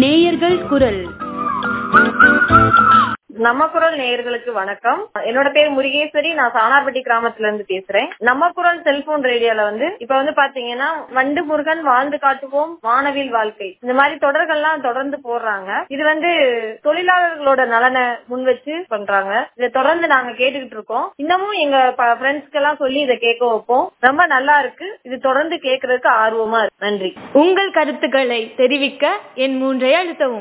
நேயர்கள் குரல். நம்ம குரல் நேயர்களுக்கு வணக்கம். என்னோட பேர் முருகேஸ்வரி. நான் சானார்பட்டி கிராமத்துல இருந்து பேசுறேன். நம்ம குரல் செல்போன் ரேடியோல இப்ப பாத்தீங்கன்னா வண்டு முருகன், வாழ்ந்து காட்டுவோம், வானவில் வாழ்க்கை, இந்த மாதிரி தொடர்கள்லாம் தொடர்ந்து போடுறாங்க. இது தொழிலாளர்களோட நலனை முன் வச்சு பண்றாங்க. இதை தொடர்ந்து நாங்க கேட்டுக்கிட்டு இருக்கோம். இன்னமும் எங்க ஃப்ரெண்ட்ஸ்க்கு எல்லாம் சொல்லி இதை கேட்க வைப்போம். ரொம்ப நல்லா இருக்கு. இது தொடர்ந்து கேட்கறதுக்கு ஆர்வமா இருக்கு. நன்றி. உங்கள் கருத்துக்களை தெரிவிக்க என் 3 அழுத்தவும்.